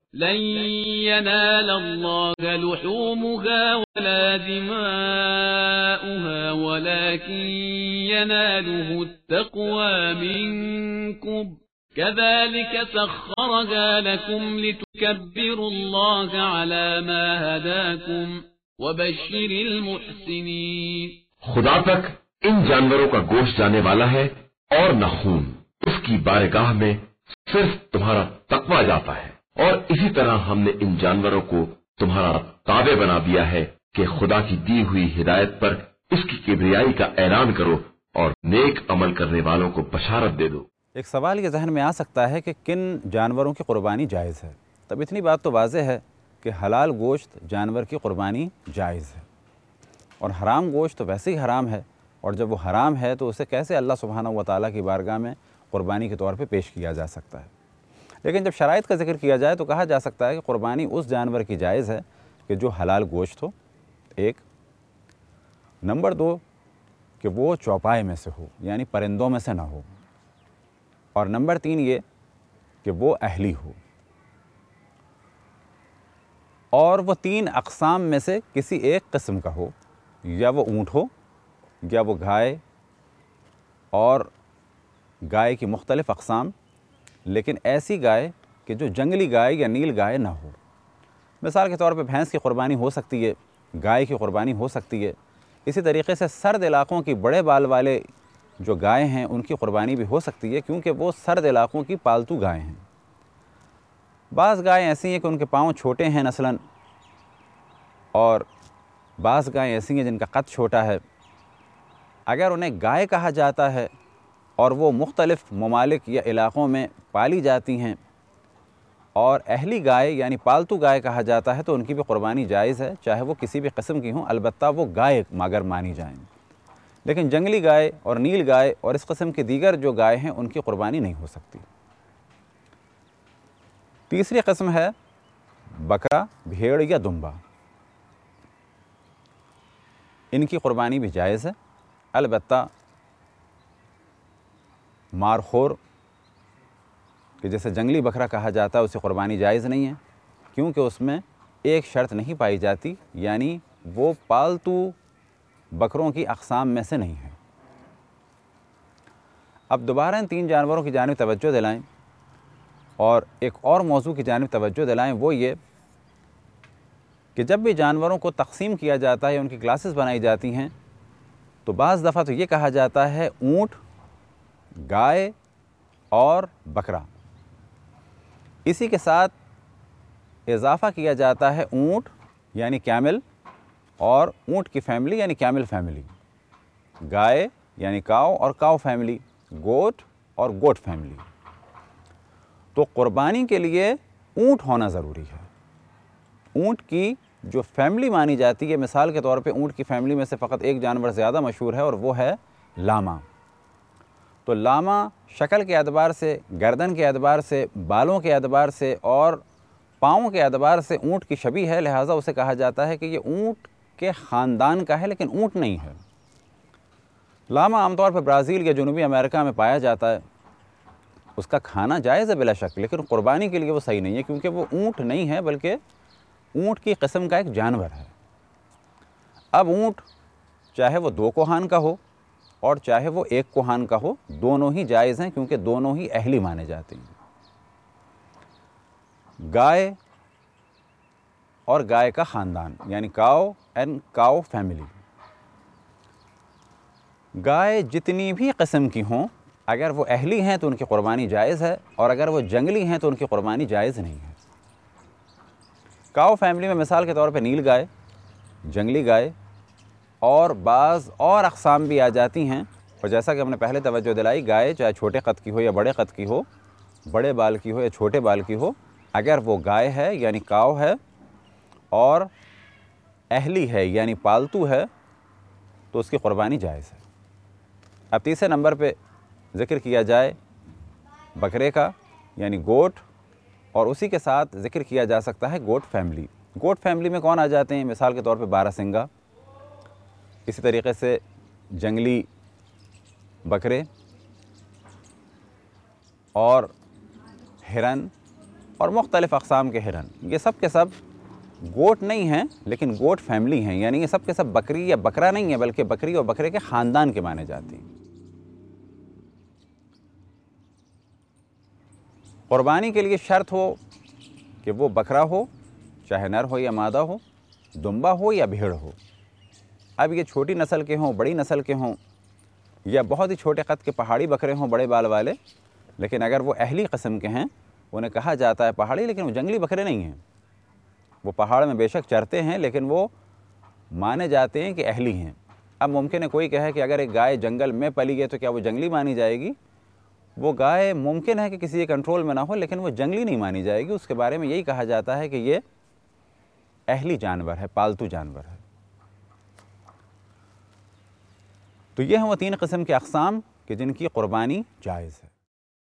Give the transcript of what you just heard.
لن ينال الله لحومها ولا دماؤها ولكن يناله التقوى منكم كذلك سخرها لكم لتكبروا الله على ما هداكم وبشر المحسنين. خدا تک ان جانوروں کا گوشت جانے والا ہے اور نہ خون. اس کی بارگاہ میں صرف تمہارا تقوی جاتا ہے. اور اسی طرح ہم نے ان جانوروں کو تمہارا تابع بنا دیا ہے کہ خدا کی دی ہوئی ہدایت پر اس کی کبریائی کا اعلان کرو اور نیک عمل کرنے والوں کو بشارت دے دو. ایک سوال یہ ذہن میں آ سکتا ہے کہ کن جانوروں کی قربانی جائز ہے. تب اتنی بات تو واضح ہے کہ حلال گوشت جانور کی قربانی جائز ہے اور حرام گوشت تو ویسے ہی حرام ہے. اور جب وہ حرام ہے تو اسے کیسے اللہ سبحانہ و تعالیٰ کی بارگاہ میں قربانی کے طور پہ پیش کیا جا سکتا ہے؟ لیکن جب شرائط کا ذکر کیا جائے تو کہا جا سکتا ہے کہ قربانی اس جانور کی جائز ہے کہ جو حلال گوشت ہو، ایک. نمبر 2 کہ وہ چوپائے میں سے ہو یعنی پرندوں میں سے نہ ہو. اور نمبر 3 یہ کہ وہ اہلی ہو. اور وہ 3 اقسام میں سے کسی ایک قسم کا ہو، یا وہ اونٹ ہو یا وہ گائے اور گائے کی مختلف اقسام، لیکن ایسی گائے کہ جو جنگلی گائے یا نیل گائے نہ ہو. مثال کے طور پہ بھینس کی قربانی ہو سکتی ہے، گائے کی قربانی ہو سکتی ہے. اسی طریقے سے سرد علاقوں کی بڑے بال والے جو گائے ہیں ان کی قربانی بھی ہو سکتی ہے، کیونکہ وہ سرد علاقوں کی پالتو گائے ہیں. بعض گائیں ایسی ہیں کہ ان کے پاؤں چھوٹے ہیں نسلاً، اور بعض گائیں ایسی ہیں جن کا قد چھوٹا ہے. اگر انہیں گائے کہا جاتا ہے اور وہ مختلف ممالک یا علاقوں میں پالی جاتی ہیں، اور اہلی گائے یعنی پالتو گائے کہا جاتا ہے، تو ان کی بھی قربانی جائز ہے، چاہے وہ کسی بھی قسم کی ہوں، البتہ وہ گائے مگر مانی جائیں. لیکن جنگلی گائے اور نیل گائے اور اس قسم کی دیگر جو گائے ہیں ان کی قربانی نہیں ہو سکتی. تیسری قسم ہے بکرا، بھیڑ یا دمبا. ان کی قربانی بھی جائز ہے، البتہ مارخور کہ جیسے جنگلی بکرا کہا جاتا ہے اسے قربانی جائز نہیں ہے، کیونکہ اس میں ایک شرط نہیں پائی جاتی، یعنی وہ پالتو بکروں کی اقسام میں سے نہیں ہے. اب دوبارہ ان 3 جانوروں کی جانب توجہ دلائیں اور ایک اور موضوع کی جانب توجہ دلائیں، وہ یہ کہ جب بھی جانوروں کو تقسیم کیا جاتا ہے، ان کی کلاسز بنائی جاتی ہیں، تو بعض دفعہ تو یہ کہا جاتا ہے اونٹ، گائے اور بکرا. اسی کے ساتھ اضافہ کیا جاتا ہے اونٹ یعنی کیمل اور اونٹ کی فیملی یعنی کیمل فیملی، گائے یعنی کاؤ اور کاؤ فیملی، گوٹ اور گوٹ فیملی. تو قربانی کے لیے اونٹ ہونا ضروری ہے. اونٹ کی جو فیملی مانی جاتی ہے، مثال کے طور پہ اونٹ کی فیملی میں سے فقط ایک جانور زیادہ مشہور ہے اور وہ ہے لاما. تو لاما شکل کے اعتبار سے، گردن کے اعتبار سے، بالوں کے اعتبار سے اور پاؤں کے اعتبار سے اونٹ کی شبیہ ہے، لہٰذا اسے کہا جاتا ہے کہ یہ اونٹ کے خاندان کا ہے لیکن اونٹ نہیں ہے. لاما عام طور پہ برازیل یا جنوبی امریکہ میں پایا جاتا ہے. اس کا کھانا جائز ہے بلا شک، لیکن قربانی کے لیے وہ صحیح نہیں ہے، کیونکہ وہ اونٹ نہیں ہے بلکہ اونٹ کی قسم کا ایک جانور ہے. اب اونٹ چاہے وہ 2 کوہان کا ہو اور چاہے وہ 1 کوہان کا ہو، دونوں ہی جائز ہیں کیونکہ دونوں ہی اہلی مانے جاتے ہیں. گائے اور گائے کا خاندان یعنی کاؤ اینڈ کاؤ فیملی. گائے جتنی بھی قسم کی ہوں، اگر وہ اہلی ہیں تو ان کی قربانی جائز ہے، اور اگر وہ جنگلی ہیں تو ان کی قربانی جائز نہیں ہے. کاؤ فیملی میں مثال کے طور پہ نیل گائے، جنگلی گائے اور بعض اور اقسام بھی آ جاتی ہیں. اور جیسا کہ ہم نے پہلے توجہ دلائی، گائے چاہے چھوٹے قد کی ہو یا بڑے قد کی ہو، بڑے بال کی ہو یا چھوٹے بال کی ہو، اگر وہ گائے ہے یعنی کاؤ ہے اور اہلی ہے یعنی پالتو ہے تو اس کی قربانی جائز ہے. اب تیسرے نمبر پہ ذکر کیا جائے بکرے کا یعنی گوٹ، اور اسی کے ساتھ ذکر کیا جا سکتا ہے گوٹ فیملی. گوٹ فیملی میں کون آ جاتے ہیں؟ مثال کے طور پہ باراسنگا، اسی طریقے سے جنگلی بکرے اور ہرن اور مختلف اقسام کے ہرن. یہ سب کے سب گوٹ نہیں ہیں لیکن گوٹ فیملی ہیں، یعنی یہ سب کے سب بکری یا بکرا نہیں ہے بلکہ بکری اور بکرے کے خاندان کے مانے جاتے ہیں. قربانی کے لیے شرط ہو کہ وہ بکرا ہو، چاہے نر ہو یا مادہ ہو، دمبا ہو یا بھیڑ ہو. اب یہ چھوٹی نسل کے ہوں، بڑی نسل کے ہوں، یا بہت ہی چھوٹے قد کے پہاڑی بکرے ہوں بڑے بال والے، لیکن اگر وہ اہلی قسم کے ہیں، انہیں کہا جاتا ہے پہاڑی، لیکن وہ جنگلی بکرے نہیں ہیں. وہ پہاڑ میں بے شک چرتے ہیں لیکن وہ مانے جاتے ہیں کہ اہلی ہیں. اب ممکن ہے کوئی کہے کہ اگر ایک گائے جنگل میں پلی ہے تو کیا وہ جنگلی مانی جائے گی؟ وہ گائے ممکن ہے کہ کسی کے کنٹرول میں نہ ہو لیکن وہ جنگلی نہیں مانی جائے گی. اس کے بارے میں یہی کہا جاتا ہے کہ یہ اہلی جانور ہے، پالتو جانور ہے. تو یہ ہیں وہ 3 قسم کے اقسام کہ جن کی قربانی جائز ہے.